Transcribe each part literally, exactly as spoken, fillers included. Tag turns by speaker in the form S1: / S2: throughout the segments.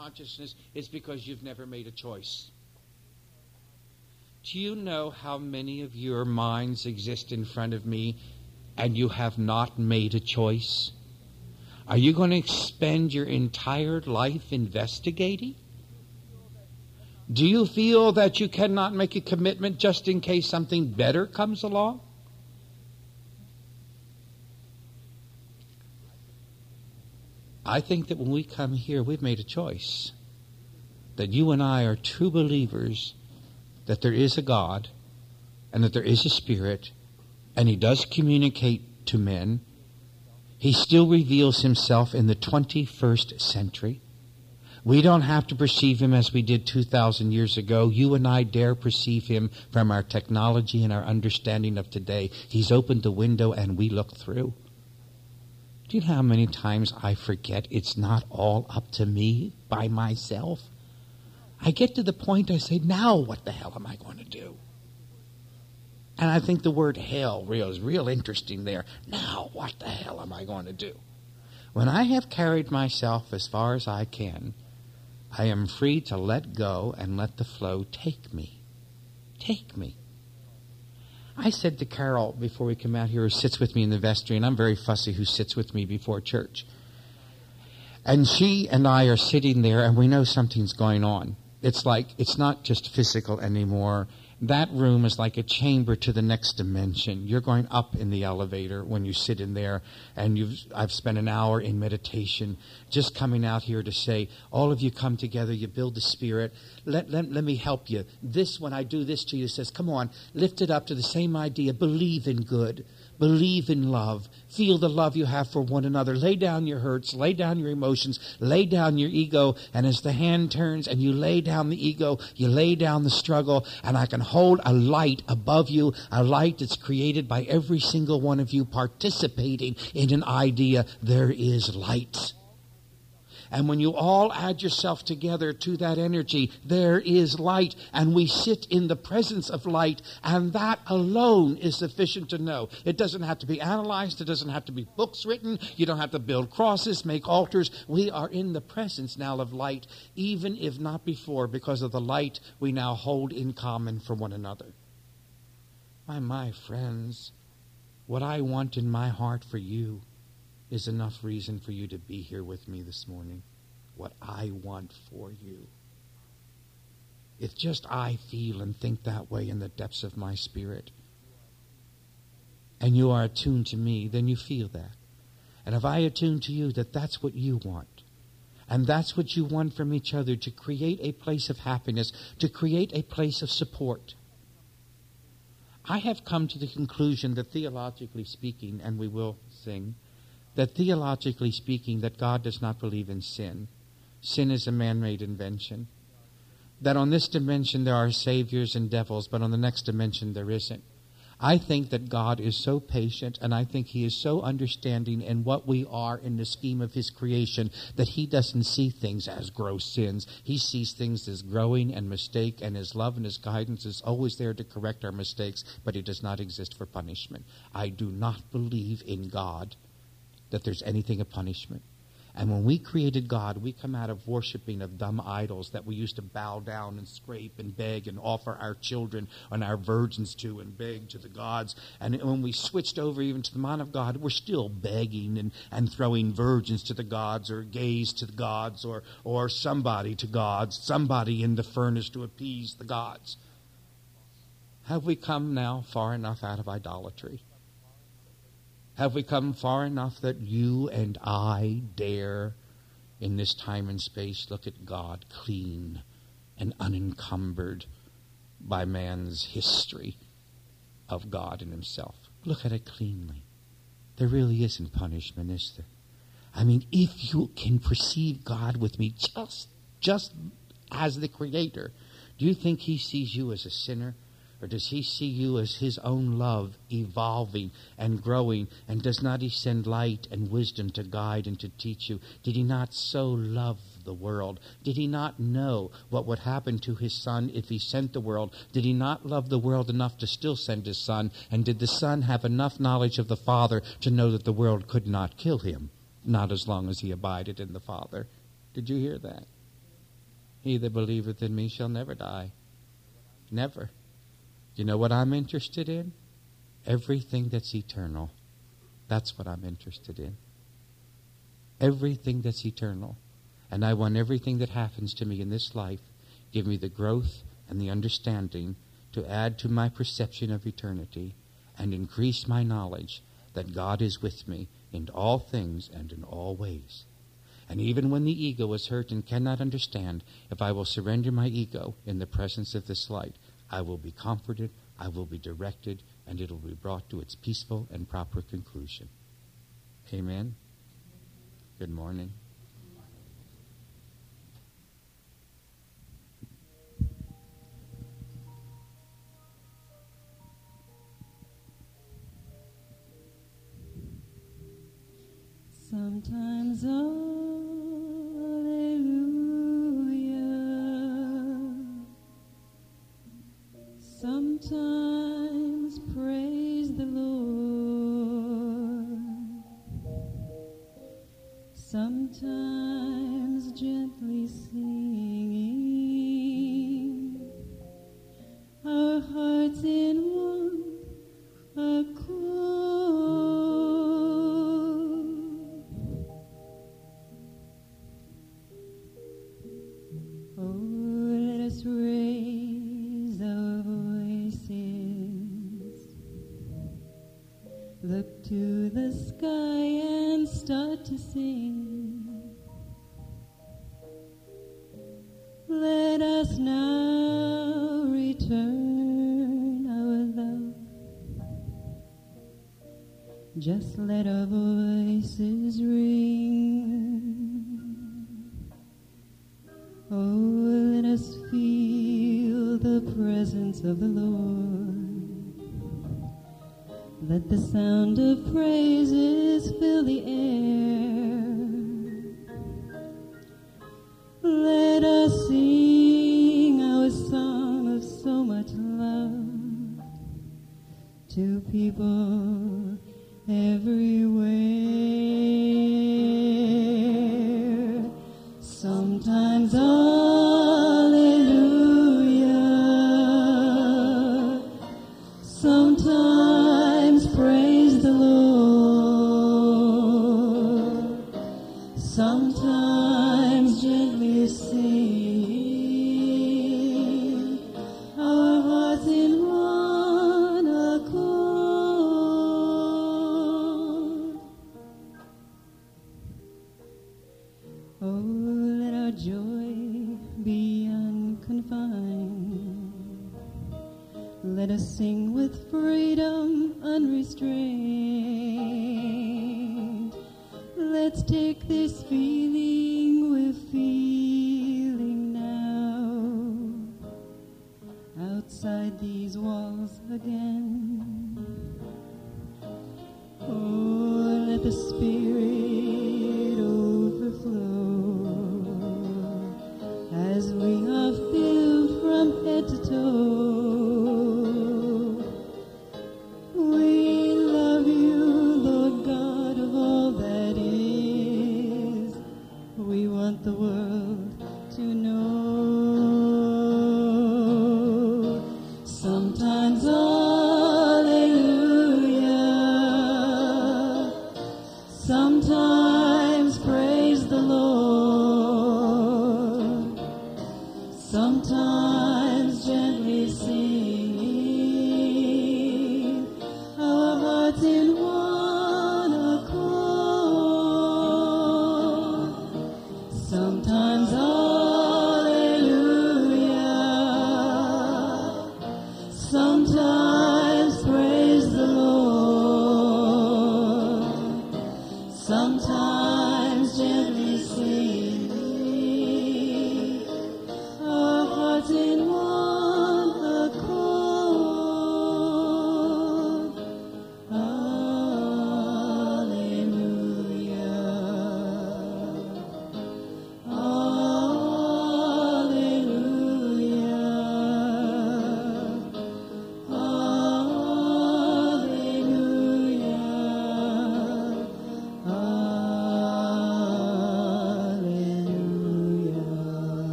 S1: consciousness, it's because you've never made a choice. Do you know how many of your minds exist in front of me and you have not made a choice? Are you going to spend your entire life investigating? Do you feel that you cannot make a commitment just in case something better comes along? I think that when we come here, we've made a choice. That you and I are true believers that there is a God and that there is a Spirit, and He does communicate to men. He still reveals Himself in the twenty-first century. We don't have to perceive Him as we did two thousand years ago. You and I dare perceive Him from our technology and our understanding of today. He's opened the window and we look through. Do you know how many times I forget it's not all up to me by myself? I get to the point I say, now what the hell am I going to do? And I think the word hell real is real interesting there. Now what the hell am I going to do? When I have carried myself as far as I can, I am free to let go and let the flow take me. Take me. I said to Carol before we come out here, who sits with me in the vestry, and I'm very fussy who sits with me before church. And she and I are sitting there, and we know something's going on. It's like, it's not just physical anymore. That room is like a chamber to the next dimension. You're going up in the elevator when you sit in there, and you've I've spent an hour in meditation just coming out here to say, all of you come together, you build the Spirit. Let, let, let me help you. This, when I do this to you, says, come on, lift it up to the same idea. Believe in good. Believe in love. Feel the love you have for one another. Lay down your hurts. Lay down your emotions. Lay down your ego. And as the hand turns and you lay down the ego, you lay down the struggle. And I can hold a light above you, a light that's created by every single one of you participating in an idea. There is light. And when you all add yourself together to that energy, there is light. And we sit in the presence of light. And that alone is sufficient to know. It doesn't have to be analyzed. It doesn't have to be books written. You don't have to build crosses, make altars. We are in the presence now of light, even if not before, because of the light we now hold in common for one another. My, my friends, what I want in my heart for you is enough reason for you to be here with me this morning. What I want for you. If just I feel and think that way in the depths of my spirit, and you are attuned to me, then you feel that. And if I attune to you that that's what you want, and that's what you want from each other, to create a place of happiness, to create a place of support, I have come to the conclusion that theologically speaking, and we will sing, that theologically speaking, that God does not believe in sin. Sin is a man-made invention. That on this dimension there are saviors and devils, but on the next dimension there isn't. I think that God is so patient, and I think He is so understanding in what we are in the scheme of His creation, that He doesn't see things as gross sins. He sees things as growing and mistake, and His love and His guidance is always there to correct our mistakes, but He does not exist for punishment. I do not believe in God that there's anything of punishment. And when we created God, we come out of worshiping of dumb idols that we used to bow down and scrape and beg and offer our children and our virgins to and beg to the gods. And when we switched over even to the man of God, we're still begging and, and throwing virgins to the gods, or gays to the gods, or, or somebody to gods, somebody in the furnace to appease the gods. Have we come now far enough out of idolatry? Have we come far enough that you and I dare, in this time and space, look at God clean and unencumbered by man's history of God and Himself? Look at it cleanly. There really isn't punishment, is there? I mean, if you can perceive God with me just, just as the Creator, do you think He sees you as a sinner? Or does He see you as His own love evolving and growing? And does not He send light and wisdom to guide and to teach you? Did He not so love the world? Did He not know what would happen to His Son if He sent the world? Did He not love the world enough to still send His Son? And did the Son have enough knowledge of the Father to know that the world could not kill Him? Not as long as He abided in the Father. Did you hear that? He that believeth in me shall never die. Never. You know what I'm interested in? Everything that's eternal. That's what I'm interested in. Everything that's eternal. And I want everything that happens to me in this life, give me the growth and the understanding to add to my perception of eternity and increase my knowledge that God is with me in all things and in all ways. And even when the ego is hurt and cannot understand, if I will surrender my ego in the presence of this light, I will be comforted, I will be directed, and it will be brought to its peaceful and proper conclusion. Amen. Good morning.
S2: Sometimes hallelujah, sometimes praise the Lord, sometimes gently singing, our hearts in one accord. Raise our voices, look to the sky and start to sing. Let us now return our love. Just let our voices ring. Oh, let us feel the presence of the Lord. Let the sound of praises fill the air. Let us sing our song of so much love to people everywhere. Sometimes hallelujah, sometimes praise the Lord, sometimes gently sing, our hearts in one accord. Oh, let our joy be unconfined. Let us sing with freedom unrestrained. Let's take this feeling we're feeling now outside these walls again. Oh, let the Spirit overflow as we are filled from head to toe. We love you, Lord God of all that is. We want the world to know. Sometimes hallelujah, sometimes praise the Lord, sometimes gently sing, our hearts in one accord. Sometimes hallelujah, sometimes praise the Lord, sometimes gently sing, our hearts in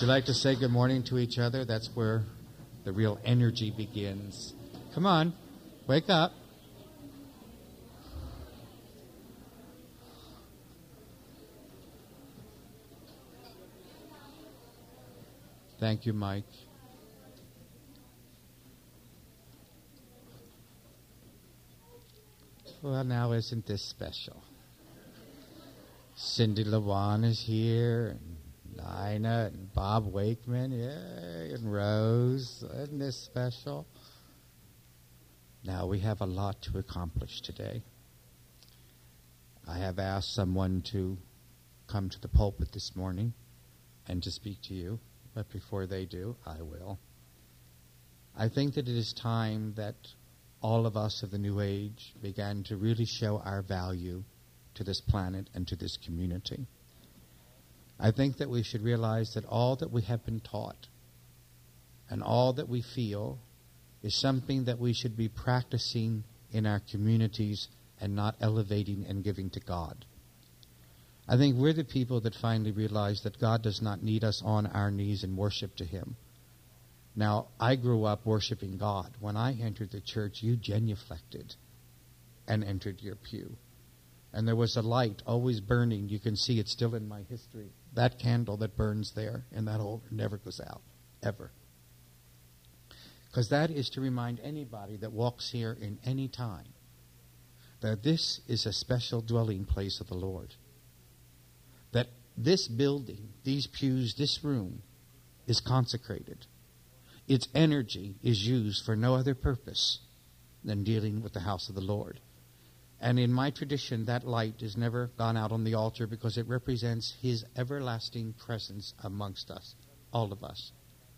S1: you like to say good morning to each other? That's where the real energy begins. Come on, wake up. Thank you, Mike. Well, now isn't this special? Cindy LeJuan is here, and Nina, and Bob Wakeman, yay, and Rose. Isn't this special? Now, we have a lot to accomplish today. I have asked someone to come to the pulpit this morning and to speak to you. But before they do, I will. I think that it is time that all of us of the New Age began to really show our value to this planet and to this community. I think that we should realize that all that we have been taught and all that we feel is something that we should be practicing in our communities and not elevating and giving to God. I think we're the people that finally realize that God does not need us on our knees in worship to Him. Now, I grew up worshiping God. When I entered the church, you genuflected and entered your pew. And there was a light always burning. You can see it still in my history. That candle that burns there in that altar never goes out, ever. Because that is to remind anybody that walks here in any time that this is a special dwelling place of the Lord. That this building, these pews, this room is consecrated. Its energy is used for no other purpose than dealing with the house of the Lord. And in my tradition, that light has never gone out on the altar because it represents His everlasting presence amongst us, all of us.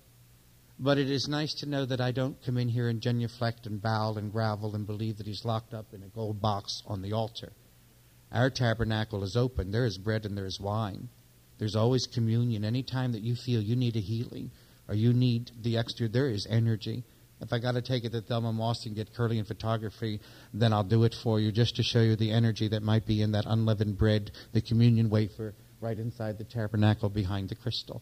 S1: But it is nice to know that I don't come in here and genuflect and bow and grovel and believe that He's locked up in a gold box on the altar. Our tabernacle is open. There is bread and there is wine. There's always communion. Any time that you feel you need a healing or you need the extra, there is energy. If I got to take it to Thelma Moss and get Curly in photography, then I'll do it for you just to show you the energy that might be in that unleavened bread, the communion wafer, right inside the tabernacle behind the crystal.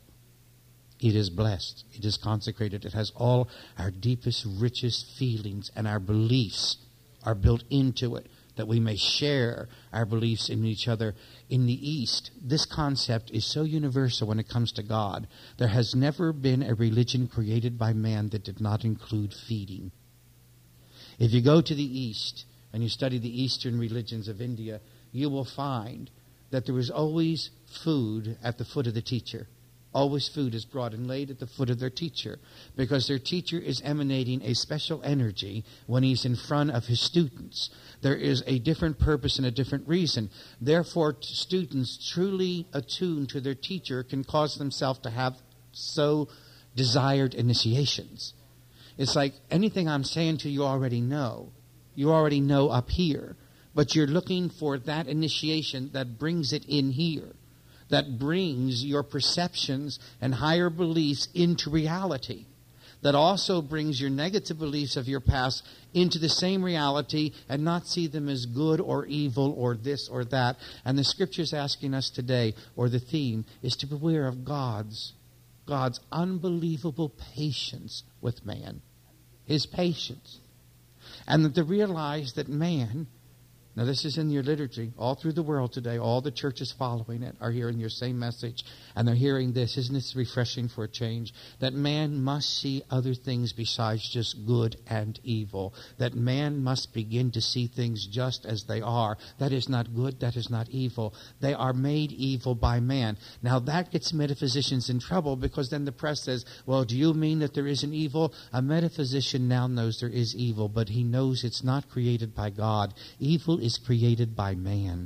S1: It is blessed. It is consecrated. It has all our deepest, richest feelings, and our beliefs are built into it, that we may share our beliefs in each other. In the East, this concept is so universal when it comes to God. There has never been a religion created by man that did not include feeding. If you go to the East and you study the Eastern religions of India, you will find that there is always food at the foot of the teacher. Always food is brought and laid at the foot of their teacher, because their teacher is emanating a special energy when he's in front of his students. There is a different purpose and a different reason. Therefore, students truly attuned to their teacher can cause themselves to have so desired initiations. It's like anything I'm saying to you already know. You already know up here, but you're looking for that initiation that brings it in here, that brings your perceptions and higher beliefs into reality, that also brings your negative beliefs of your past into the same reality and not see them as good or evil or this or that. And the Scripture's asking us today, or the theme, is to beware of God's, God's unbelievable patience with man, His patience. And that to realize that man, now this is in your liturgy, all through the world today, all the churches following it are hearing your same message, and they're hearing this. Isn't this refreshing for a change? That man must see other things besides just good and evil. That man must begin to see things just as they are. That is not good, that is not evil. They are made evil by man. Now that gets metaphysicians in trouble, because then the press says, well, do you mean that there is an evil? A metaphysician now knows there is evil, but he knows it's not created by God. Evil is created by man.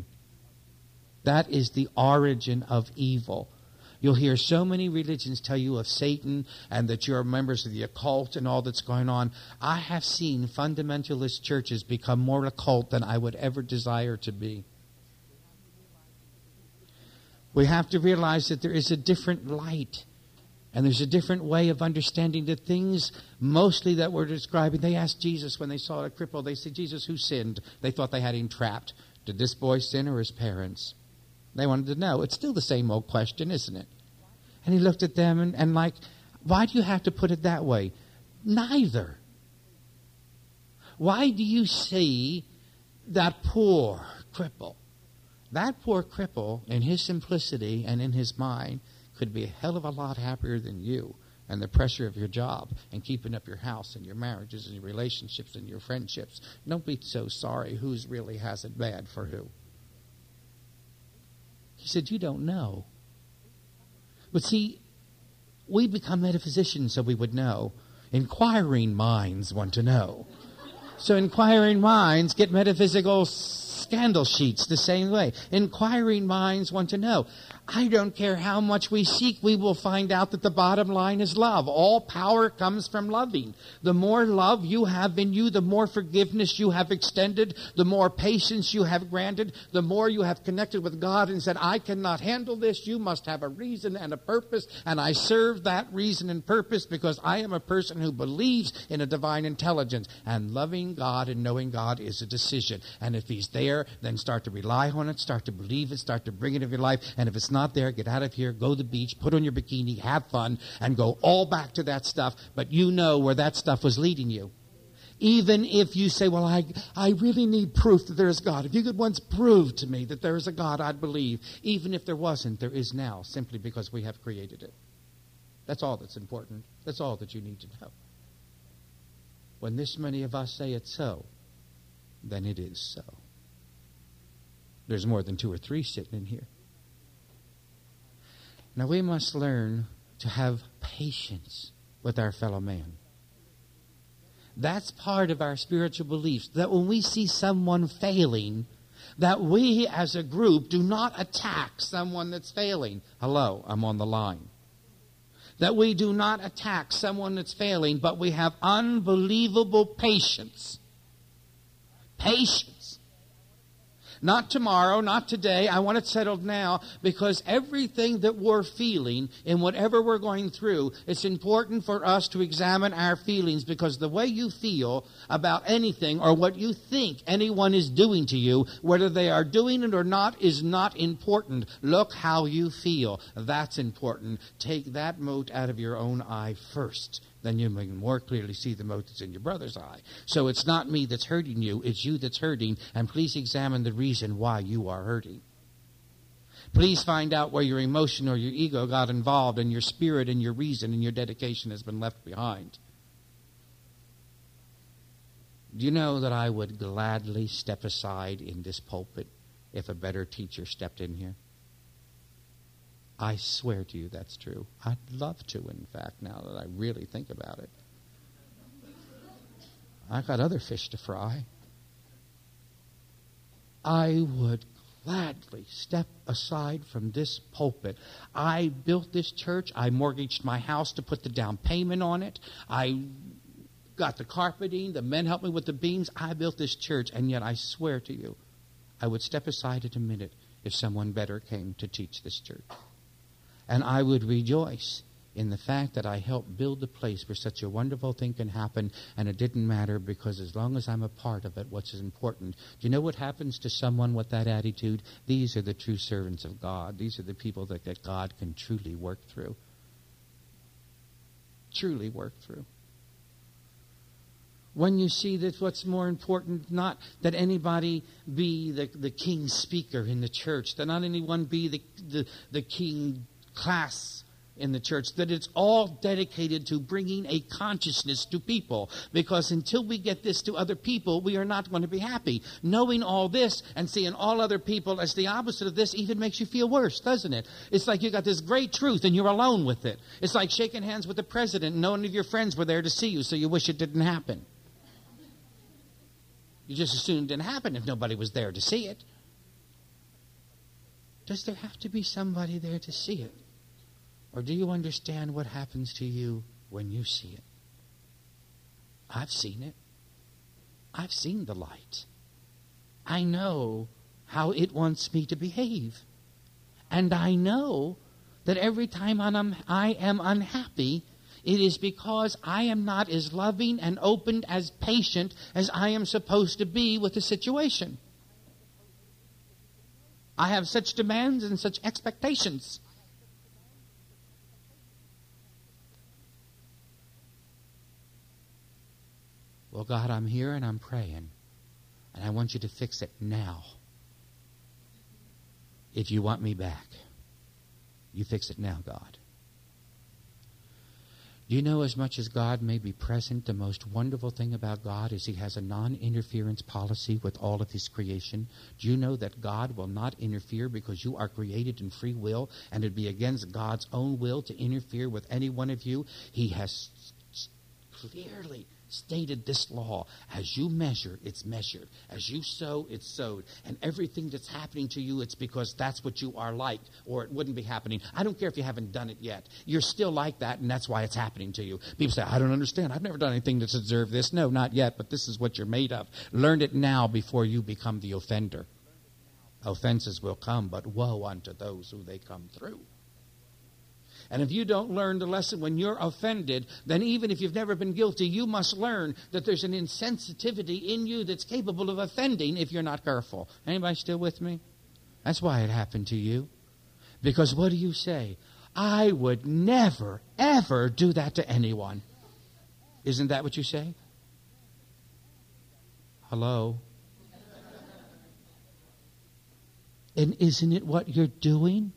S1: That is the origin of evil. You'll hear so many religions tell you of Satan and that you're members of the occult and all that's going on. I have seen fundamentalist churches become more occult than I would ever desire to be. We have to realize that there is a different light. And there's a different way of understanding the things mostly that we're describing. They asked Jesus when they saw a cripple, they said, Jesus, who sinned? They thought they had him trapped. Did this boy sin or his parents? They wanted to know. It's still the same old question, isn't it? And he looked at them and, and like, why do you have to put it that way? Neither. Why do you see that poor cripple? That poor cripple, in his simplicity and in his mind, could be a hell of a lot happier than you and the pressure of your job and keeping up your house and your marriages and your relationships and your friendships. Don't be so sorry who's really has it bad for who. He said, you don't know. But see, we become metaphysicians so we would know. Inquiring minds want to know. So inquiring minds get metaphysical scandal sheets the same way. Inquiring minds want to know. I don't care how much we seek, we will find out that the bottom line is love. All power comes from loving. The more love you have in you, the more forgiveness you have extended, the more patience you have granted, the more you have connected with God and said, I cannot handle this. You must have a reason and a purpose, and I serve that reason and purpose because I am a person who believes in a divine intelligence. And loving God and knowing God is a decision. And if He's there, then start to rely on it, start to believe it, start to bring it into your life. And if it's not there, get out of here, go to the beach, put on your bikini, have fun, and go all back to that stuff. But you know where that stuff was leading you. Even if you say, well, I, I really need proof that there is God. If you could once prove to me that there is a God, I'd believe. Even if there wasn't, there is now, simply because we have created it. That's all that's important. That's all that you need to know. When this many of us say it's so, then it is so. There's more than two or three sitting in here. Now we must learn to have patience with our fellow man. That's part of our spiritual beliefs, that when we see someone failing, that we as a group do not attack someone that's failing. Hello, I'm on the line. That we do not attack someone that's failing, but we have unbelievable patience. Patience. Not tomorrow, not today. I want it settled now, because everything that we're feeling in whatever we're going through, it's important for us to examine our feelings, because the way you feel about anything or what you think anyone is doing to you, whether they are doing it or not, is not important. Look how you feel. That's important. Take that mote out of your own eye first. Then you can more clearly see the mote that's in your brother's eye. So it's not me that's hurting you, it's you that's hurting, and please examine the reason why you are hurting. Please find out where your emotion or your ego got involved, and your spirit and your reason and your dedication has been left behind. Do you know that I would gladly step aside in this pulpit if a better teacher stepped in here? I swear to you that's true. I'd love to, in fact, now that I really think about it. I've got other fish to fry. I would gladly step aside from this pulpit. I built this church. I mortgaged my house to put the down payment on it. I got the carpeting. The men helped me with the beams. I built this church, and yet I swear to you, I would step aside in a minute if someone better came to teach this church. And I would rejoice in the fact that I helped build the place where such a wonderful thing can happen, and it didn't matter, because as long as I'm a part of it, what's important. Do you know what happens to someone with that attitude? These are the true servants of God. These are the people that, that God can truly work through. Truly work through. When you see that what's more important, not that anybody be the, the king speaker in the church, that not anyone be the, the, the king class in the church, that it's all dedicated to bringing a consciousness to people. Because until we get this to other people, we are not going to be happy. Knowing all this and seeing all other people as the opposite of this even makes you feel worse, doesn't it? It's like you got this great truth and you're alone with it. It's like shaking hands with the president and none of your friends were there to see you, so you wish it didn't happen. You just assumed it didn't happen if nobody was there to see it. Does there have to be somebody there to see it? Or do you understand what happens to you when you see it? I've seen it. I've seen the light. I know how it wants me to behave. And I know that every time I'm, I am unhappy, it is because I am not as loving and open, as patient as I am supposed to be with the situation. I have such demands and such expectations. Well, God, I'm here and I'm praying. And I want you to fix it now. If you want me back, you fix it now, God. Do you know, as much as God may be present, the most wonderful thing about God is He has a non-interference policy with all of His creation. Do you know that God will not interfere because you are created in free will, and it would be against God's own will to interfere with any one of you? He has clearly stated this law. As you measure, it's measured. As you sow, it's sowed. And everything that's happening to you, it's because that's what you are like, or it wouldn't be happening. I don't care if you haven't done it yet. You're still like that, and that's why it's happening to you. People say, I don't understand. I've never done anything to deserve this. No, not yet, but this is what you're made of. Learn it now before you become the offender. Offenses will come, but woe unto those who they come through. And if you don't learn the lesson when you're offended, then even if you've never been guilty, you must learn that there's an insensitivity in you that's capable of offending if you're not careful. Anybody still with me? That's why it happened to you. Because what do you say? I would never, ever do that to anyone. Isn't that what you say? Hello? And isn't it what you're doing?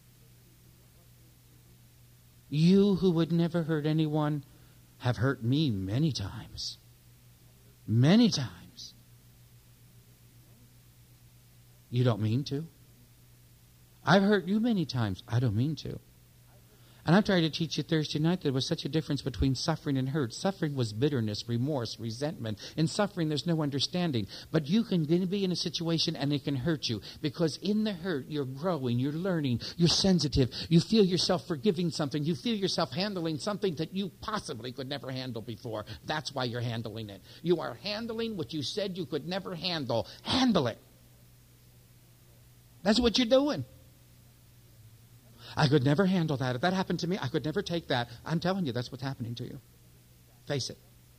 S1: You who would never hurt anyone have hurt me many times. Many times. You don't mean to. I've hurt you many times. I don't mean to. And I tried to teach you Thursday night that there was such a difference between suffering and hurt. Suffering was bitterness, remorse, resentment. In suffering, there's no understanding. But you can be in a situation and it can hurt you. Because in the hurt, you're growing, you're learning, you're sensitive. You feel yourself forgiving something. You feel yourself handling something that you possibly could never handle before. That's why you're handling it. You are handling what you said you could never handle. Handle it. That's what you're doing. I could never handle that. If that happened to me, I could never take that. I'm telling you, that's what's happening to you. Face it.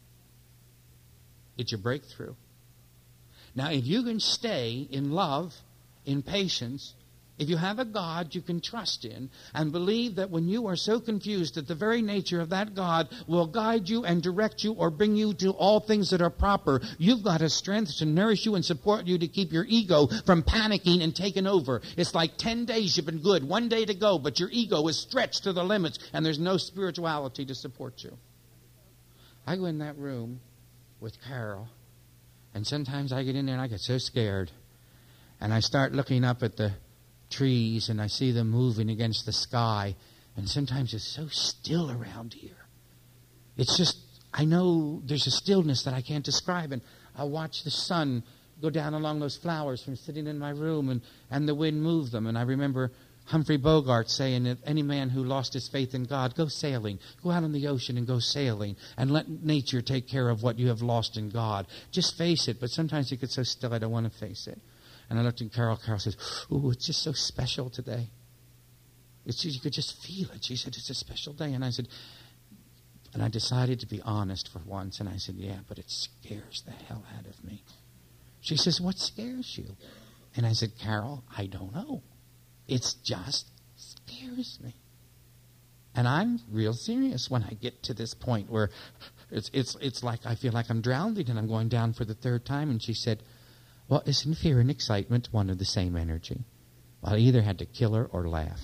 S1: It's your breakthrough. Now, if you can stay in love, in patience, if you have a God you can trust in and believe that when you are so confused that the very nature of that God will guide you and direct you or bring you to all things that are proper, you've got a strength to nourish you and support you to keep your ego from panicking and taking over. It's like ten days you've been good, one day to go, but your ego is stretched to the limits and there's no spirituality to support you. I go in that room with Carol, and sometimes I get in there and I get so scared. And I start looking up at the trees and I see them moving against the sky, and sometimes it's so still around here. It's just, I know there's a stillness that I can't describe, and I watch the sun go down along those flowers from sitting in my room, and, and the wind move them. And I remember Humphrey Bogart saying that any man who lost his faith in God, go sailing, go out on the ocean and go sailing, and let nature take care of what you have lost in God. Just face it. But sometimes it gets so still I don't want to face it. And I looked at Carol. Carol says, "Ooh, it's just so special today. It's just, you could just feel it." She said, "It's a special day." And I said, and I decided to be honest for once. And I said, "Yeah, but it scares the hell out of me." She says, "What scares you?" And I said, "Carol, I don't know. It's just scares me." And I'm real serious when I get to this point where it's it's it's like I feel like I'm drowning and I'm going down for the third time. And she said, "Well, isn't fear and excitement one of the same energy?" Well, I either had to kill her or laugh.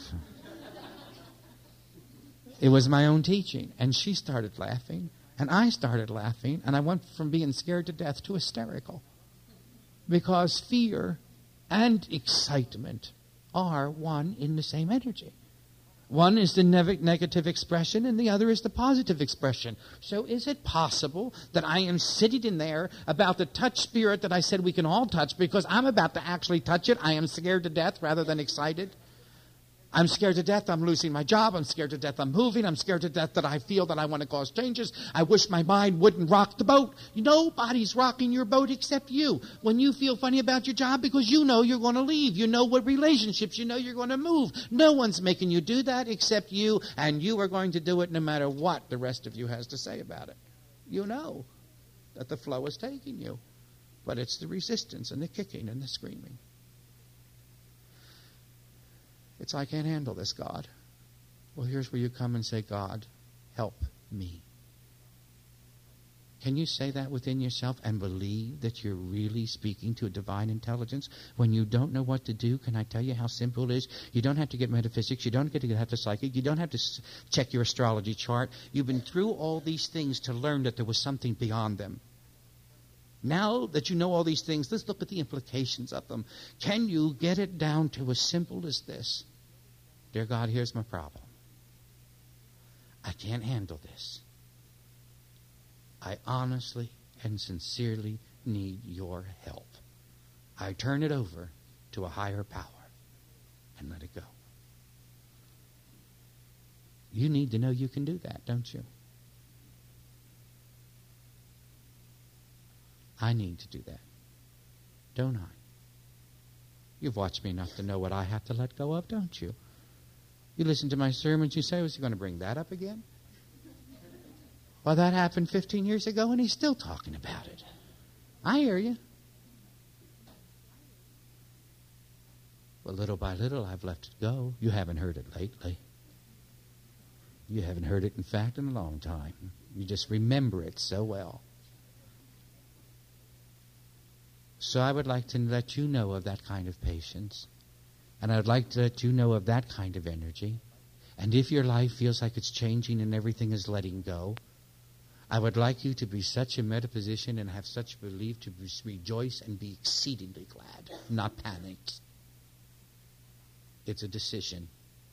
S1: It was my own teaching. And she started laughing, and I started laughing, and I went from being scared to death to hysterical. Because fear and excitement are one in the same energy. One is the ne- negative expression and the other is the positive expression. So is it possible that I am sitting in there about the touch spirit that I said we can all touch because I'm about to actually touch it? I am scared to death rather than excited. I'm scared to death I'm losing my job. I'm scared to death I'm moving. I'm scared to death that I feel that I want to cause changes. I wish my mind wouldn't rock the boat. Nobody's rocking your boat except you. When you feel funny about your job because you know you're going to leave. You know what relationships. You know you're going to move. No one's making you do that except you, and you are going to do it no matter what the rest of you has to say about it. You know that the flow is taking you, but it's the resistance and the kicking and the screaming. It's, I can't handle this, God. Well, here's where you come and say, God, help me. Can you say that within yourself and believe that you're really speaking to a divine intelligence? When you don't know what to do, can I tell you how simple it is? You don't have to get metaphysics. You don't have to have the psychic. You don't have to s- check your astrology chart. You've been through all these things to learn that there was something beyond them. Now that you know all these things, let's look at the implications of them. Can you get it down to as simple as this? Dear God, here's my problem. I can't handle this. I honestly and sincerely need your help. I turn it over to a higher power and let it go. You need to know you can do that, don't you? I need to do that, don't I? You've watched me enough to know what I have to let go of, don't you? You listen to my sermons, you say, was he going to bring that up again? Well, that happened fifteen years ago, and he's still talking about it. I hear you. But little by little, I've let it go. You haven't heard it lately. You haven't heard it, in fact, in a long time. You just remember it so well. So I would like to let you know of that kind of patience. And I would like to let you know of that kind of energy. And if your life feels like it's changing and everything is letting go, I would like you to be such a metaphysician and have such belief to rejoice and be exceedingly glad, not panicked. It's a decision.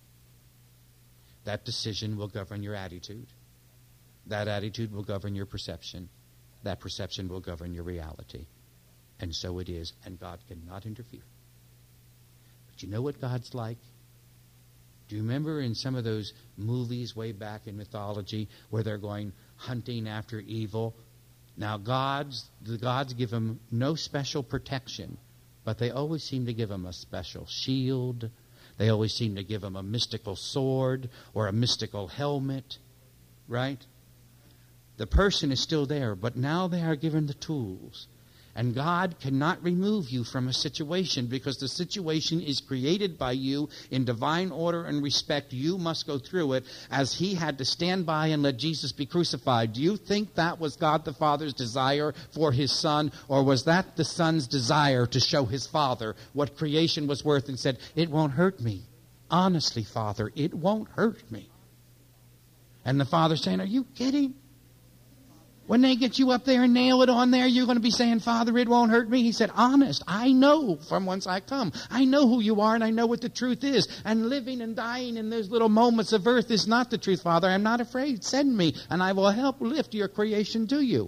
S1: That decision will govern your attitude. That attitude will govern your perception. That perception will govern your reality. And so it is, and God cannot interfere. But you know what God's like? Do you remember in some of those movies way back in mythology where they're going hunting after evil? Now, gods, the gods give them no special protection, but they always seem to give them a special shield. They always seem to give them a mystical sword or a mystical helmet, right? The person is still there, but now they are given the tools. And God cannot remove you from a situation because the situation is created by you in divine order and respect. You must go through it as he had to stand by and let Jesus be crucified. Do you think that was God the Father's desire for his Son, or was that the Son's desire to show his Father what creation was worth and said, it won't hurt me. Honestly, Father, it won't hurt me. And the Father saying, are you kidding? When they get you up there and nail it on there, you're going to be saying, Father, it won't hurt me. He said, honest, I know from whence I come. I know who you are and I know what the truth is. And living and dying in those little moments of earth is not the truth, Father. I'm not afraid. Send me and I will help lift your creation to you.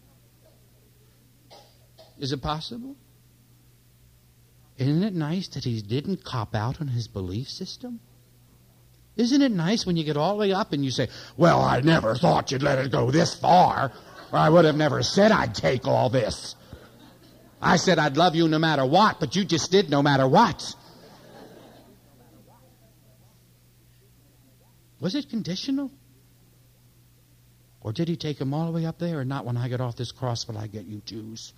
S1: Is it possible? Isn't it nice that he didn't cop out on his belief system? Isn't it nice when you get all the way up and you say, well, I never thought you'd let it go this far, or I would have never said I'd take all this. I said I'd love you no matter what, but you just did no matter what. Was it conditional? Or did he take them all the way up there and not when I get off this cross will I get you Jews?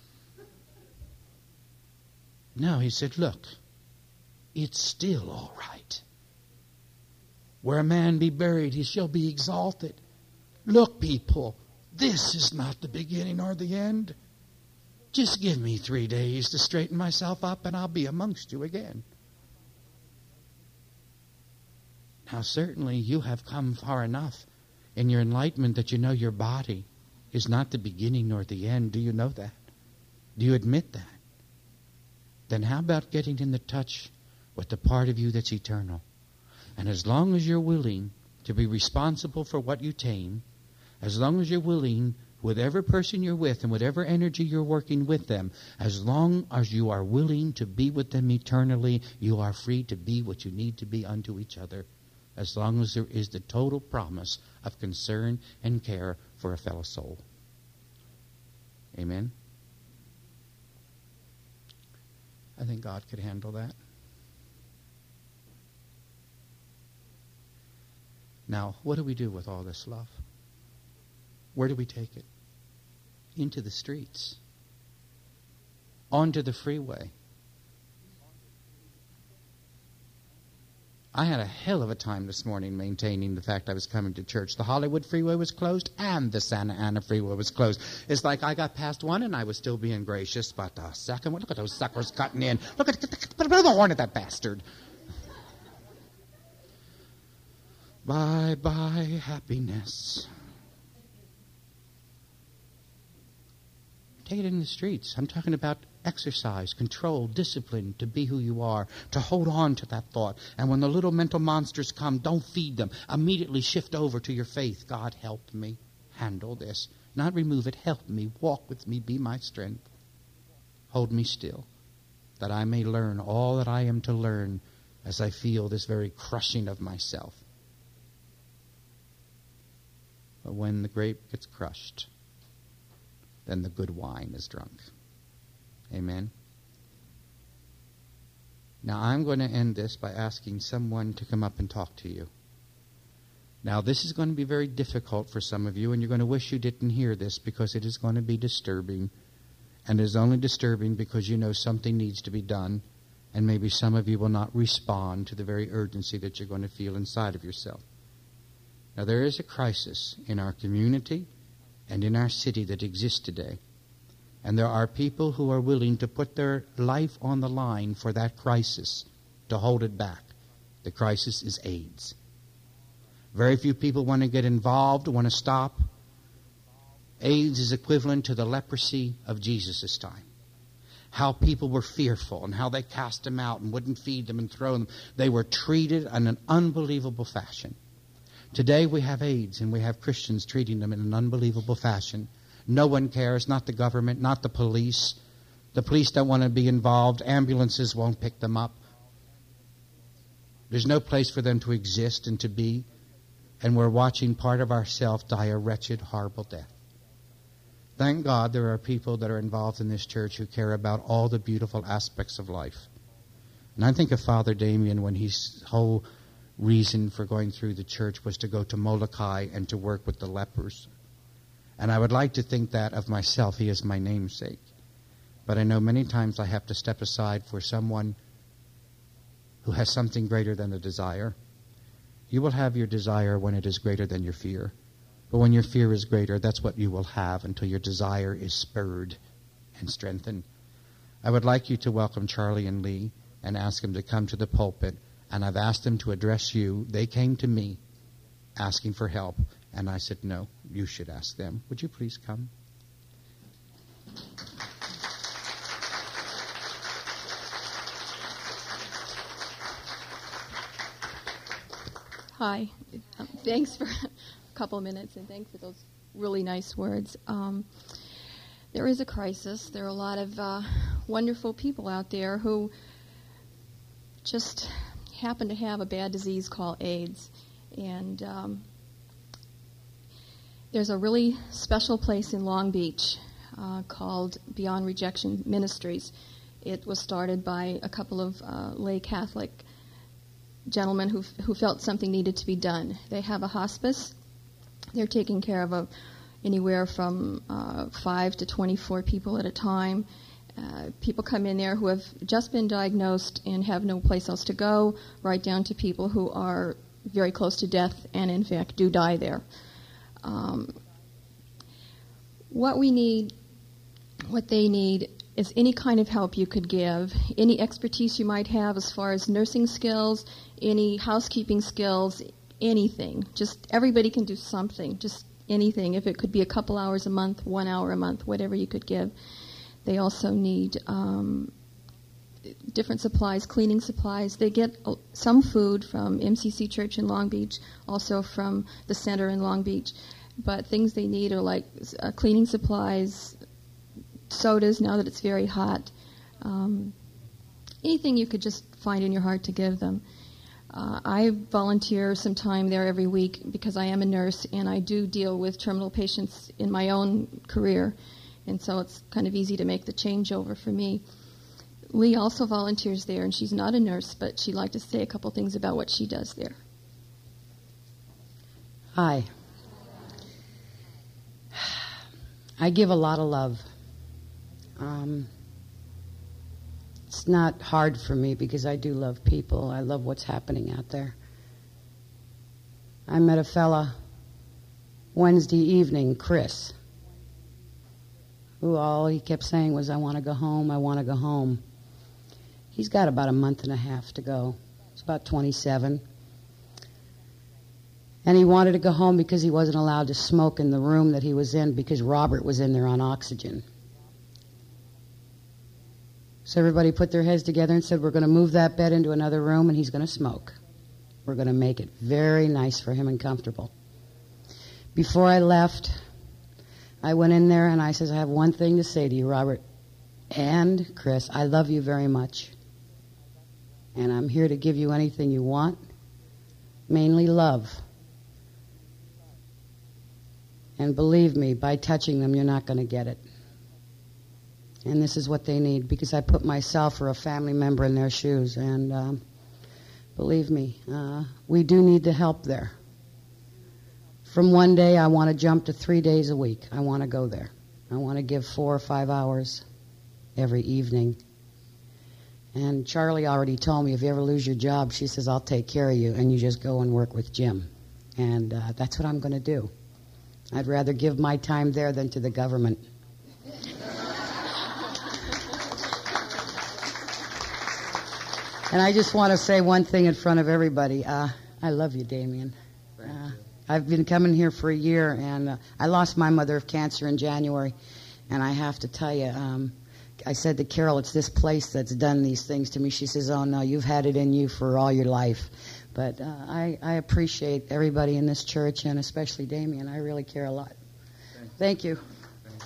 S1: No, he said, look, it's still all right. Where a man be buried, he shall be exalted. Look, people, this is not the beginning or the end. Just give me three days to straighten myself up and I'll be amongst you again. Now, certainly you have come far enough in your enlightenment that you know your body is not the beginning nor the end. Do you know that? Do you admit that? Then how about getting in the touch with the part of you that's eternal? And as long as you're willing to be responsible for what you tame, as long as you're willing, whatever person you're with and whatever energy you're working with them, as long as you are willing to be with them eternally, you are free to be what you need to be unto each other, as long as there is the total promise of concern and care for a fellow soul. Amen? I think God could handle that. Now, what do we do with all this love? Where do we take it? Into the streets. Onto the freeway. I had a hell of a time this morning maintaining the fact I was coming to church. The Hollywood Freeway was closed and the Santa Ana Freeway was closed. It's like I got past one and I was still being gracious, but the second one, look at those suckers cutting in. Look at, put the horn at that bastard. Bye-bye happiness. Take it in the streets. I'm talking about exercise, control, discipline, to be who you are, to hold on to that thought. And when the little mental monsters come, don't feed them. Immediately shift over to your faith. God, help me handle this. Not remove it. Help me. Walk with me. Be my strength. Hold me still, that I may learn all that I am to learn as I feel this very crushing of myself. But when the grape gets crushed, then the good wine is drunk. Amen. Now, I'm going to end this by asking someone to come up and talk to you. Now, this is going to be very difficult for some of you, and you're going to wish you didn't hear this because it is going to be disturbing. And it is only disturbing because you know something needs to be done, and maybe some of you will not respond to the very urgency that you're going to feel inside of yourself. Now, there is a crisis in our community and in our city that exists today. And there are people who are willing to put their life on the line for that crisis, to hold it back. The crisis is AIDS. Very few people want to get involved, want to stop. AIDS is equivalent to the leprosy of Jesus' time. How people were fearful and how they cast them out and wouldn't feed them and throw them. They were treated in an unbelievable fashion. Today we have AIDS and we have Christians treating them in an unbelievable fashion. No one cares, not the government, not the police. The police don't want to be involved. Ambulances won't pick them up. There's no place for them to exist and to be. And we're watching part of ourselves die a wretched, horrible death. Thank God there are people that are involved in this church who care about all the beautiful aspects of life. And I think of Father Damien when his whole reason for going through the church was to go to Molokai and to work with the lepers. And I would like to think that of myself. He is my namesake. But I know many times I have to step aside for someone who has something greater than a desire. You will have your desire when it is greater than your fear. But when your fear is greater, that's what you will have until your desire is spurred and strengthened. I would like you to welcome Charlie and Lee and ask them to come to the pulpit. And I've asked them to address you. They came to me asking for help. And I said, no, you should ask them. Would you please come?
S3: Hi. Um, thanks for a couple of minutes, and thanks for those really nice words. Um, there is a crisis. There are a lot of uh, wonderful people out there who just happen to have a bad disease called AIDS. And um, there's a really special place in Long Beach uh, called Beyond Rejection Ministries. It was started by a couple of uh, lay Catholic gentlemen who who felt something needed to be done. They have a hospice. They're taking care of a, anywhere from uh, five to twenty-four people at a time. Uh, people come in there who have just been diagnosed and have no place else to go, right down to people who are very close to death and, in fact, do die there. Um, what we need, what they need, is any kind of help you could give, any expertise you might have as far as nursing skills, any housekeeping skills, anything. Just everybody can do something, just anything. If it could be a couple hours a month, one hour a month, whatever you could give. They also need um, different supplies, cleaning supplies. They get uh, some food from M C C Church in Long Beach, also from the center in Long Beach. But things they need are like uh, cleaning supplies, sodas now that it's very hot, um, anything you could just find in your heart to give them. Uh, I volunteer some time there every week because I am a nurse and I do deal with terminal patients in my own career, and so it's kind of easy to make the changeover for me. Lee also volunteers there, and she's not a nurse, but she'd like to say a couple things about what she does there.
S4: Hi. I give a lot of love. Um, it's not hard for me because I do love people. I love what's happening out there. I met a fella Wednesday evening, Chris, who all he kept saying was, I want to go home, I want to go home. He's got about a month and a half to go. He's about twenty-seven. And he wanted to go home because he wasn't allowed to smoke in the room that he was in because Robert was in there on oxygen. So everybody put their heads together and said, we're going to move that bed into another room and he's going to smoke. We're going to make it very nice for him and comfortable. Before I left, I went in there and I says, I have one thing to say to you, Robert and Chris. I love you very much. And I'm here to give you anything you want, mainly love. And believe me, by touching them, you're not going to get it. And this is what they need, because I put myself or a family member in their shoes. And um, believe me, uh, we do need the help there. From one day, I want to jump to three days a week. I want to go there. I want to give four or five hours every evening. And Charlie already told me, if you ever lose your job, she says, I'll take care of you, and you just go and work with Jim. And uh, that's what I'm going to do. I'd rather give my time there than to the government. And I just want to say one thing in front of everybody. Uh, I love you, Damien. Uh, I've been coming here for a year, and uh, I lost my mother of cancer in January. And I have to tell you, um, I said to Carol, it's this place that's done these things to me. She says, oh, no, you've had it in you for all your life. But uh, I, I appreciate everybody in this church, and especially Damien. I really care a lot. Thank you.
S1: Thank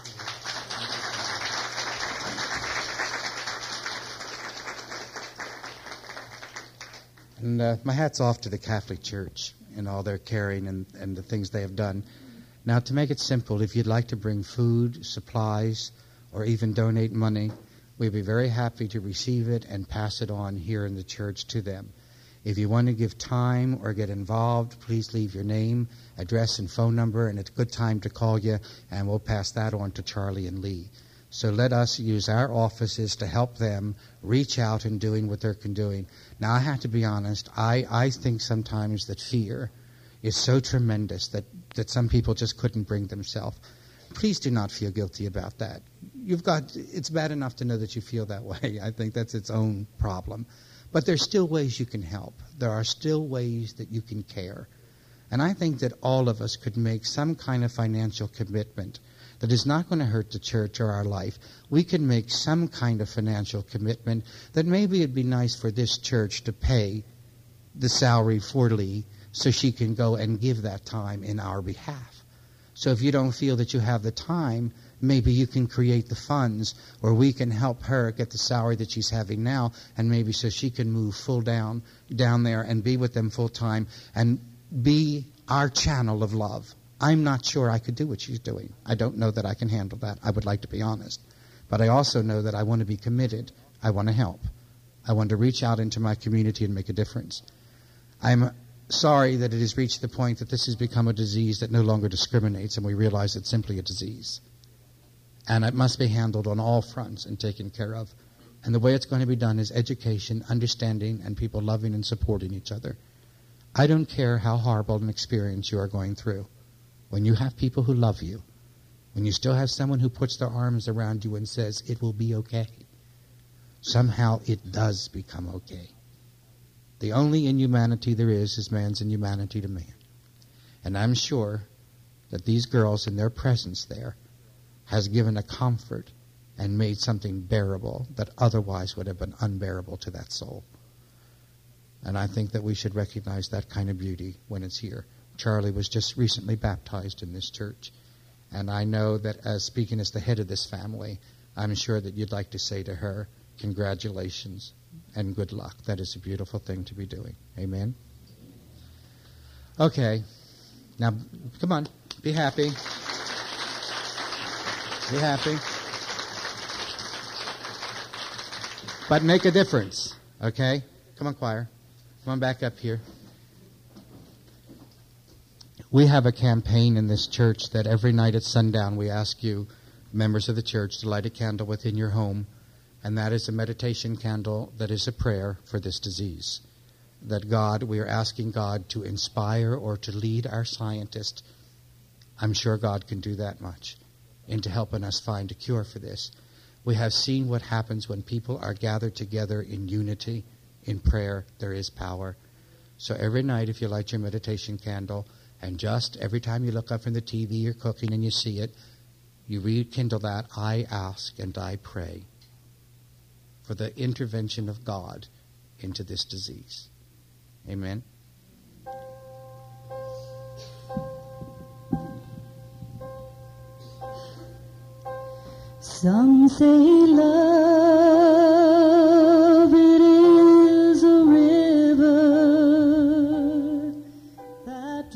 S1: you. And uh, my hat's off to the Catholic Church and all their caring and, and the things they have done. Now, to make it simple, if you'd like to bring food, supplies, or even donate money, we'd be very happy to receive it and pass it on here in the church to them. If you want to give time or get involved, please leave your name, address, and phone number, and it's a good time to call you, and we'll pass that on to Charlie and Lee. So let us use our offices to help them reach out in doing what they're doing. Now, I have to be honest, I, I think sometimes that fear is so tremendous that, that some people just couldn't bring themselves. Please do not feel guilty about that. You've got, it's bad enough to know that you feel that way. I think that's its own problem. But there's still ways you can help. There are still ways that you can care. And I think that all of us could make some kind of financial commitment that is not going to hurt the church or our life. We can make some kind of financial commitment that maybe it'd be nice for this church to pay the salary for Lee so she can go and give that time in our behalf. So if you don't feel that you have the time, maybe you can create the funds where we can help her get the salary that she's having now, and maybe so she can move full down down there and be with them full time and be our channel of love. I'm not sure I could do what she's doing. I don't know that I can handle that. I would like to be honest. But I also know that I want to be committed. I want to help. I want to reach out into my community and make a difference. I'm sorry that it has reached the point that this has become a disease that no longer discriminates, and we realize it's simply a disease. And it must be handled on all fronts and taken care of. And the way it's going to be done is education, understanding, and people loving and supporting each other. I don't care how horrible an experience you are going through. When you have people who love you, when you still have someone who puts their arms around you and says, it will be okay, somehow it does become okay. The only inhumanity there is is man's inhumanity to man. And I'm sure that these girls, in their presence there, has given a comfort and made something bearable that otherwise would have been unbearable to that soul. And I think that we should recognize that kind of beauty when it's here. Charlie was just recently baptized in this church. And I know that as speaking as the head of this family, I'm sure that you'd like to say to her, congratulations and good luck. That is a beautiful thing to be doing. Amen? Okay. Now, come on. Be happy. Be happy. But make a difference. Okay? Come on, choir. Come on back up here. We have a campaign in this church that every night at sundown we ask you, members of the church, to light a candle within your home And that is a meditation candle that is a prayer for this disease. That God, we are asking God to inspire or to lead our scientists. I'm sure God can do that much into helping us find a cure for this. We have seen what happens when people are gathered together in unity, in prayer. There is power. So every night, if you light your meditation candle, and just every time you look up from the T V, you're cooking and you see it, you rekindle that, I ask and I pray for the intervention of God into this disease. Amen.
S2: Some say love, it is a river that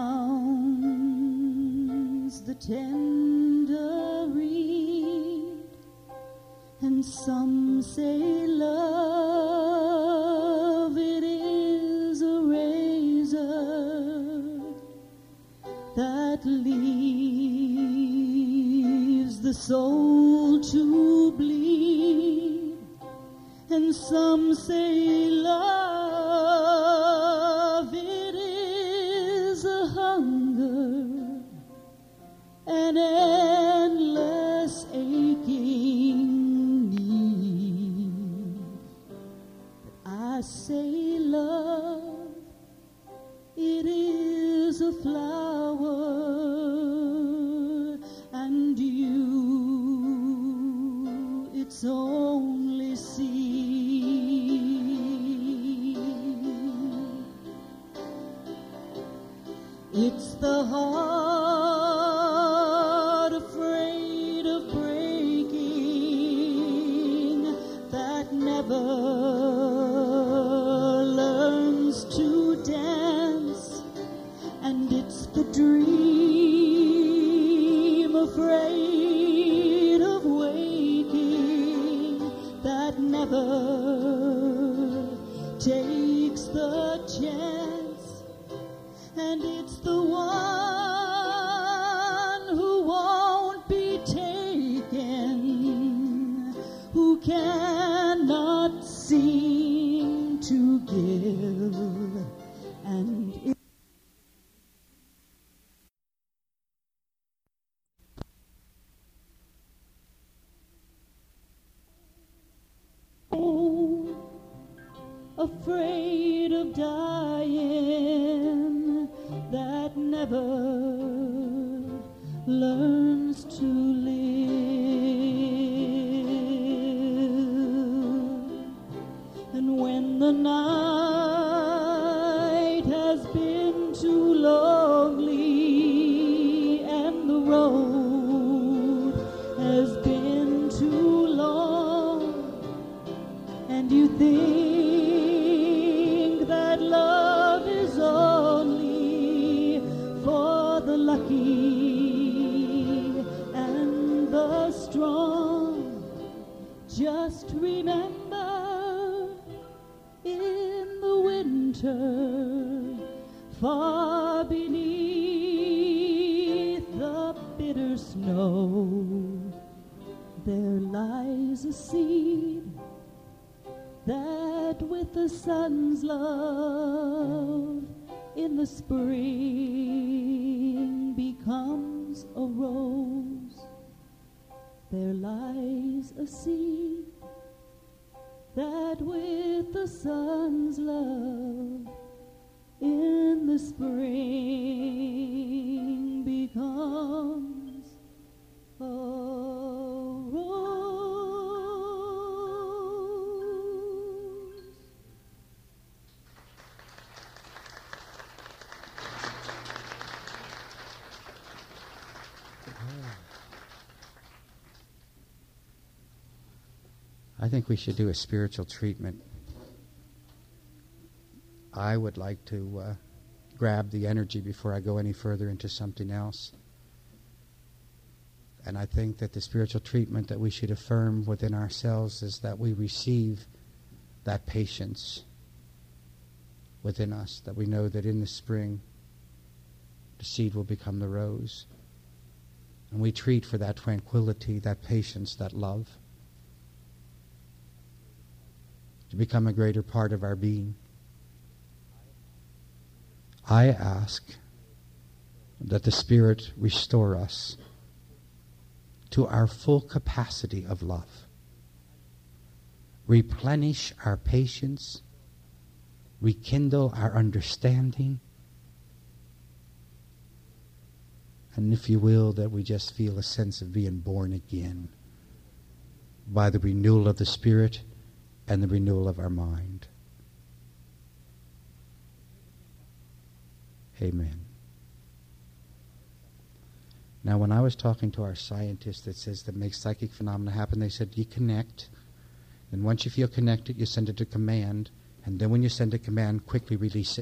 S2: drowns the tender reed, and some say love, it is a razor that leaves the soul to bleed, and some say love, it is a hunger, an endless aching need. But I say love, it is a flower, and you, its only seed. It's the heart afraid of breaking that never learns to dance, and it's the dream afraid of waking that never takes the chance, and it's the one who won't be taken, who cannot seem to give, and it afraid of dying that never learns to live. And when the night has been too lonely and the road has been too long, and you think love is only for the lucky and the strong, just remember, in the winter, far beneath the bitter snow, there lies a seed that with the sun's love in the spring becomes a rose. There lies a seed that with the sun's love in the spring becomes a rose.
S1: I think we should do a spiritual treatment. I would like to uh, grab the energy before I go any further into something else. And I think that the spiritual treatment that we should affirm within ourselves is that we receive that patience within us, that we know that in the spring the seed will become the rose. And we treat for that tranquility, that patience, that love. to become a greater part of our being. I ask that the Spirit restore us to our full capacity of love. Replenish our patience, rekindle our understanding, and if you will, that we just feel a sense of being born again by the renewal of the Spirit and the renewal of our mind. Amen. Now, when I was talking to our scientist that says that makes psychic phenomena happen, they said you connect, and once you feel connected, you send it a command, and then when you send a command, quickly release it.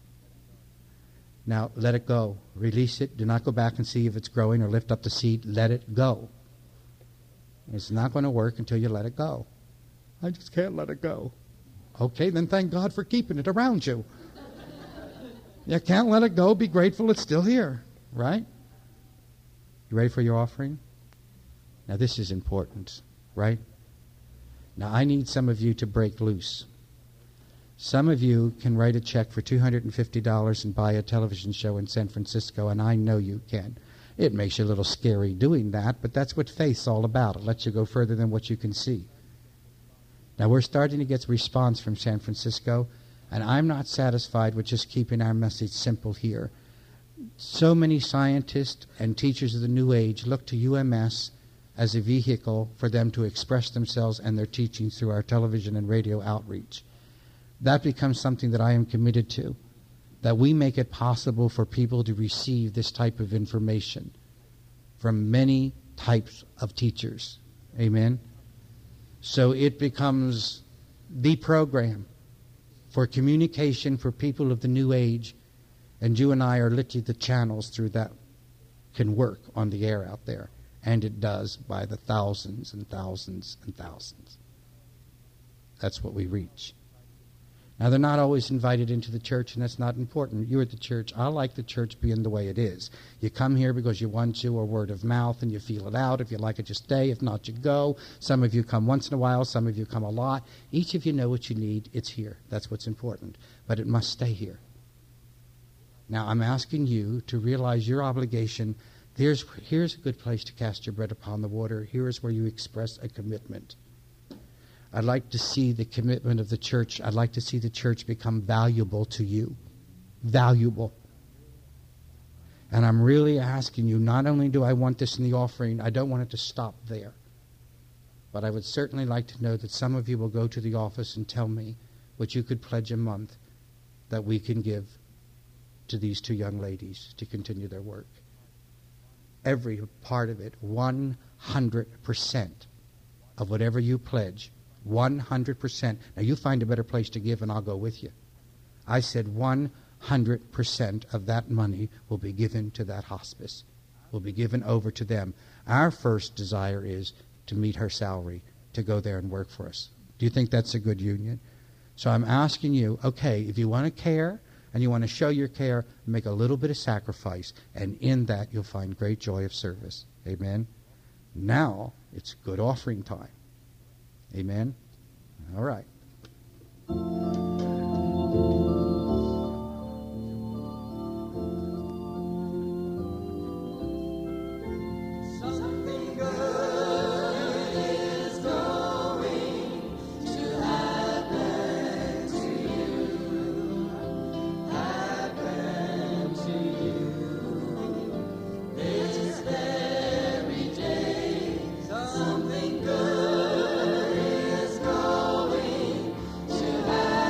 S1: Now, let it go. Release it. Do not go back and see if it's growing or lift up the seed. Let it go. It's not going to work until you let it go. I just can't let it go. Okay, then thank God for keeping it around you. You can't let it go. Be grateful it's still here, right? You ready for your offering? Now, this is important, right? Now, I need some of you to break loose. Some of you can write a check for two hundred fifty dollars and buy a television show in San Francisco, and I know you can. It makes you a little scary doing that, but that's what faith's all about. It lets you go further than what you can see. Now, we're starting to get response from San Francisco, and I'm not satisfied with just keeping our message simple here. So many scientists and teachers of the New Age look to U M S as a vehicle for them to express themselves and their teachings through our television and radio outreach. That becomes something that I am committed to, that we make it possible for people to receive this type of information from many types of teachers. Amen? So it becomes the program for communication for people of the New Age, and you and I are literally the channels through that can work on the air out there. And it does by the thousands and thousands and thousands. That's what we reach. Now, they're not always invited into the church, and that's not important. You're at the church. I like the church being the way it is. You come here because you want to, or word of mouth, and you feel it out. If you like it, you stay. If not, you go. Some of you come once in a while. Some of you come a lot. Each of you know what you need. It's here. That's what's important. But it must stay here. Now, I'm asking you to realize your obligation. There's, here's a good place to cast your bread upon the water. Here is where you express a commitment. I'd like to see the commitment of the church. I'd like to see the church become valuable to you. Valuable. And I'm really asking you, not only do I want this in the offering, I don't want it to stop there. But I would certainly like to know that some of you will go to the office and tell me what you could pledge a month that we can give to these two young ladies to continue their work. Every part of it, one hundred percent of whatever you pledge, one hundred percent. Now, you find a better place to give, and I'll go with you. I said one hundred percent of that money will be given to that hospice, will be given over to them. Our first desire is to meet her salary, to go there and work for us. Do you think that's a good union? So I'm asking you, okay, if you want to care and you want to show your care, make a little bit of sacrifice, and in that you'll find great joy of service. Amen? Now it's good offering time. Amen? All right.
S2: Something good is going to happen.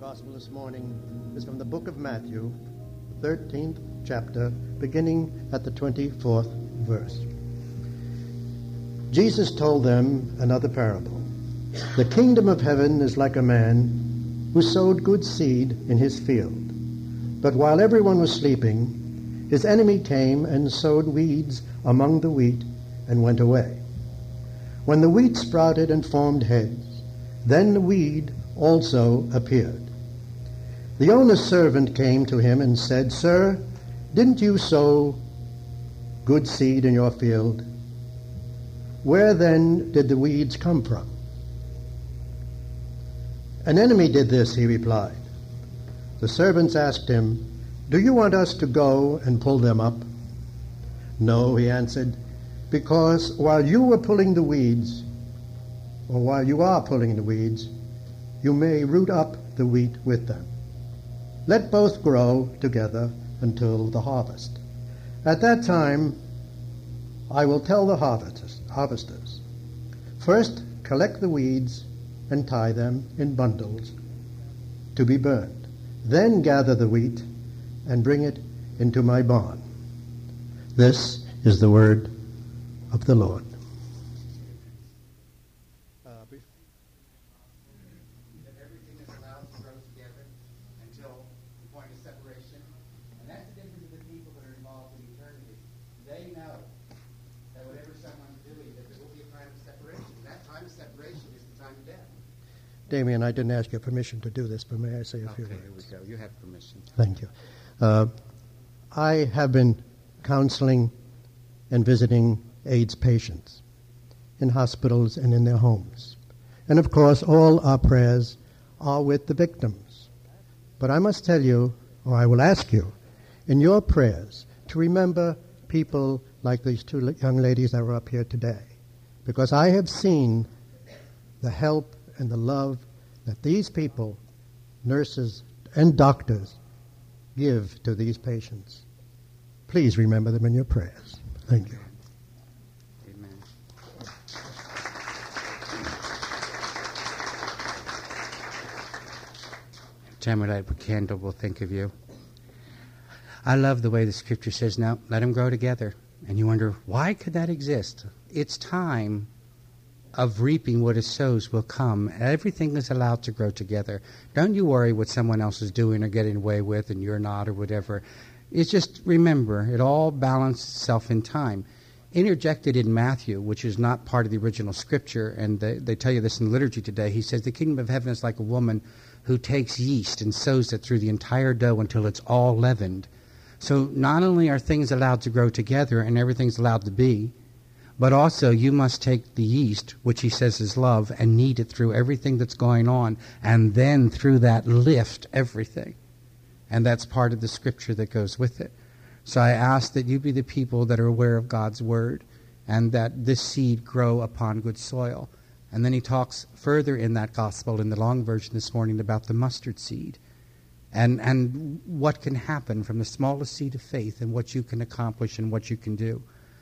S5: gospel this morning is from the book of Matthew, thirteenth chapter, beginning at the twenty-fourth verse. Jesus told them another parable. The kingdom of heaven is like a man who sowed good seed in his field. But while everyone was sleeping, his enemy came and sowed weeds among the wheat and went away. When the wheat sprouted and formed heads, then the weed also appeared. The owner's servant came to him and said, "Sir, didn't you sow good seed in your field? Where then did the weeds come from?" "An enemy did this," he replied. The servants asked him, "Do you want us to go and pull them up?" "No," he answered, "because while you were pulling the weeds, or while you are pulling the weeds, you may root up the wheat with them. Let both grow together until the harvest. At that time, I will tell the harvesters, harvesters, first collect the weeds and tie them in bundles to be burned. Then gather the wheat and bring it into my barn." This is the word of the Lord.
S1: Everything is allowed to grow together until the point of separation. And that's the difference of the people that are involved in eternity. They know that whatever someone's doing, that there will be a time of separation. That time of separation is the time of death.
S5: Damien, I didn't ask your permission to do this, but may I say a few
S1: Okay,
S5: words?
S1: here we go. You have permission.
S5: Thank you. Uh, I have been counseling and visiting AIDS patients in hospitals and in their homes. And of course, all our prayers are with the victims. But I must tell you, or I will ask you, in your prayers, to remember people like these two young ladies that were up here today. Because I have seen the help and the love that these people, nurses and doctors, give to these patients. Please remember them in your prayers. Thank you.
S1: Amen. Time when I light a candle will think of you. I love the way the scripture says, now let them grow together. And you wonder, why could that exist? It's time of reaping what it sows will come. Everything is allowed to grow together. Don't you worry what someone else is doing or getting away with and you're not or whatever. It's just remember, it all balances itself in time. Interjected in Matthew, which is not part of the original scripture, and they, they tell you this in liturgy today, he says the kingdom of heaven is like a woman who takes yeast and sows it through the entire dough until it's all leavened. So not only are things allowed to grow together and everything's allowed to be, but also you must take the yeast, which he says is love, and knead it through everything that's going on, and then through that lift everything. And that's part of the scripture that goes with it. So I ask that you be the people that are aware of God's word, and that this seed grow upon good soil. And then he talks further in that gospel, in the long version this morning, about the mustard seed. And and what can happen from the smallest seed of faith and what you can accomplish and what you can do.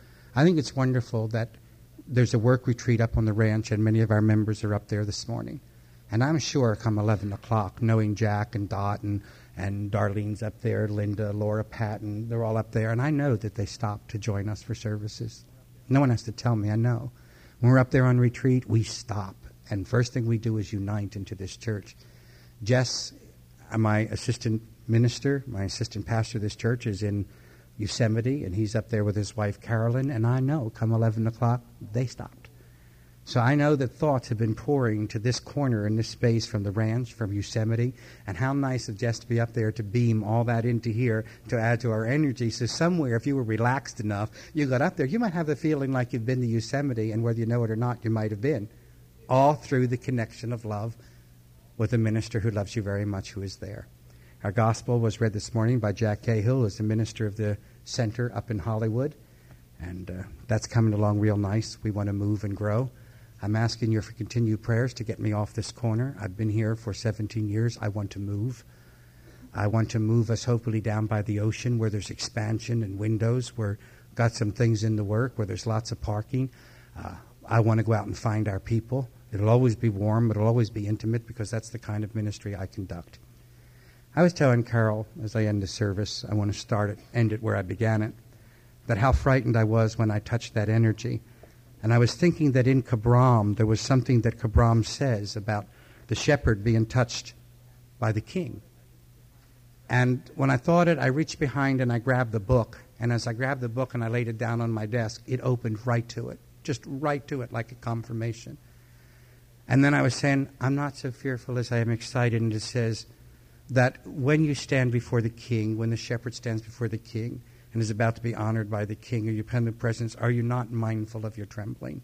S1: I think it's wonderful that there's a work retreat up on the ranch, and many of our members are up there this morning. And I'm sure come eleven o'clock, knowing Jack and Dot and, and Darlene's up there, Linda, Laura, Patton, they're all up there. And I know that they stop to join us for services. No one has to tell me, I know. When we're up there on retreat, we stop. And first thing we do is unite into this church. Jess, my assistant minister, my assistant pastor of this church, is in Yosemite, and he's up there with his wife Carolyn, and I know come eleven o'clock they stopped. So I know that thoughts have been pouring to this corner in this space from the ranch, from Yosemite, and how nice of Jess to be up there to beam all that into here to add to our energy. So somewhere, if you were relaxed enough, you got up there, you might have the feeling like you've been to Yosemite, and whether you know it or not, you might have been, all through the connection of love with a minister who loves you very much, who is there. Our gospel was read this morning by Jack Cahill, who is the minister of the center up in Hollywood. And uh, that's coming along real nice. We want to move and grow. I'm asking you for continued prayers to get me off this corner. I've been here for seventeen years. I want to move. I want to move us hopefully down by the ocean where there's expansion and windows, where we've got some things in the work, where there's lots of parking. Uh, I want to go out and find our people. It'll always be warm. It'll always be intimate because that's the kind of ministry I conduct. I was telling Carol as I end the service, I want to start it, end it where I began it, that how frightened I was when I touched that energy. And I was thinking that in Kabram, there was something that Kabram says about the shepherd being touched by the king. And when I thought it, I reached behind and I grabbed the book. And as I grabbed the book and I laid it down on my desk, it opened right to it, just right to it like a confirmation. And then I was saying, I'm not so fearful as I am excited. And it says that when you stand before the king, when the shepherd stands before the king and is about to be honored by the king, or you come in the presence, are you not mindful of your trembling?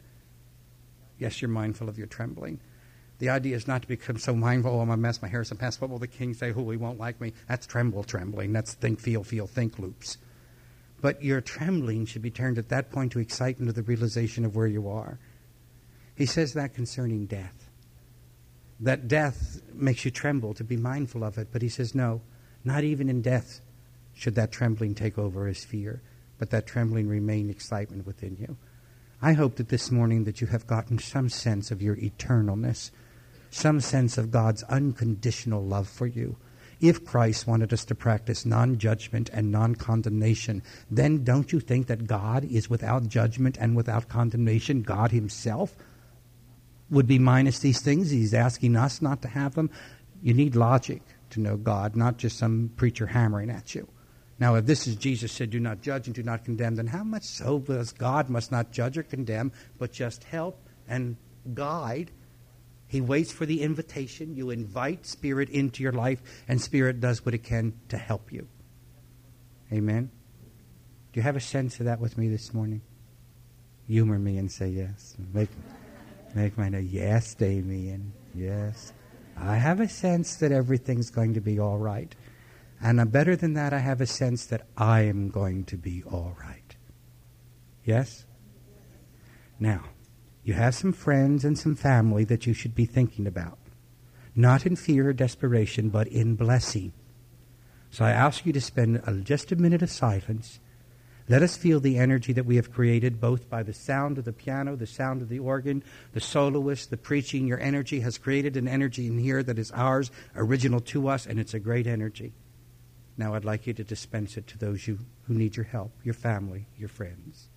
S1: Yes, you're mindful of your trembling. The idea is not to become so mindful, oh, I'm a mess, my hair's a mess. What will the king say? Oh, he won't like me. That's tremble, trembling. That's think, feel, feel, think loops. But your trembling should be turned at that point to excitement of the realization of where you are. He says that concerning death. That death makes you tremble, to be mindful of it. But he says, no, not even in death should that trembling take over as fear, but that trembling remain excitement within you. I hope that this morning that you have gotten some sense of your eternalness, some sense of God's unconditional love for you. If Christ wanted us to practice non-judgment and non-condemnation, then don't you think that God is without judgment and without condemnation? God himself would be minus these things. He's asking us not to have them. You need logic to know God, not just some preacher hammering at you. Now, if this is Jesus said, do not judge and do not condemn, then how much so does God must not judge or condemn, but just help and guide. He waits for the invitation. You invite Spirit into your life, and Spirit does what it can to help you. Amen? Do you have a sense of that with me this morning? Humor me and say yes. Make, make mine a yes, Damien. Yes. I have a sense that everything's going to be all right. And uh, better than that, I have a sense that I am going to be all right. Yes? Now, you have some friends and some family that you should be thinking about. Not in fear or desperation, but in blessing. So I ask you to spend a, just a minute of silence. Let us feel the energy that we have created, both by the sound of the piano, the sound of the organ, the soloist, the preaching. Your energy has created an energy in here that is ours, original to us, and it's a great energy. Now I'd like you to dispense it to those you, who need your help, your family, your friends.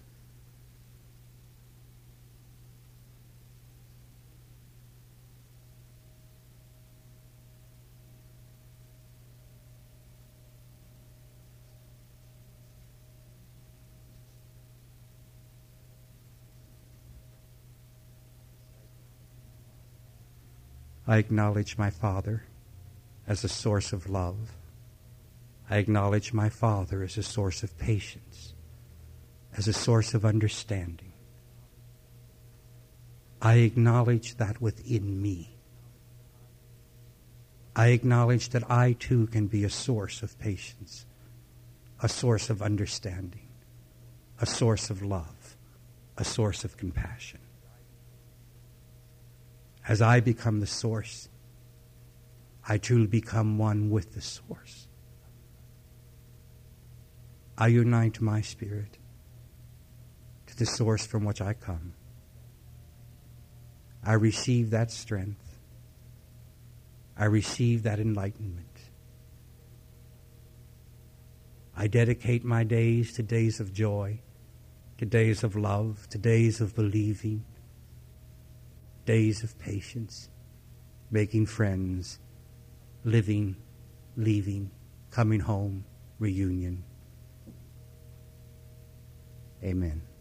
S1: I acknowledge my Father as a source of love. I acknowledge my Father as a source of patience, as a source of understanding. I acknowledge that within me. I acknowledge that I too can be a source of patience, a source of understanding, a source of love, a source of compassion. As I become the source, I truly become one with the source. I unite my spirit to the source from which I come. I receive that strength. I receive that enlightenment. I dedicate my days to days of joy, to days of love, to days of believing, days of patience, making friends, living, leaving, coming home, reunion. Amen.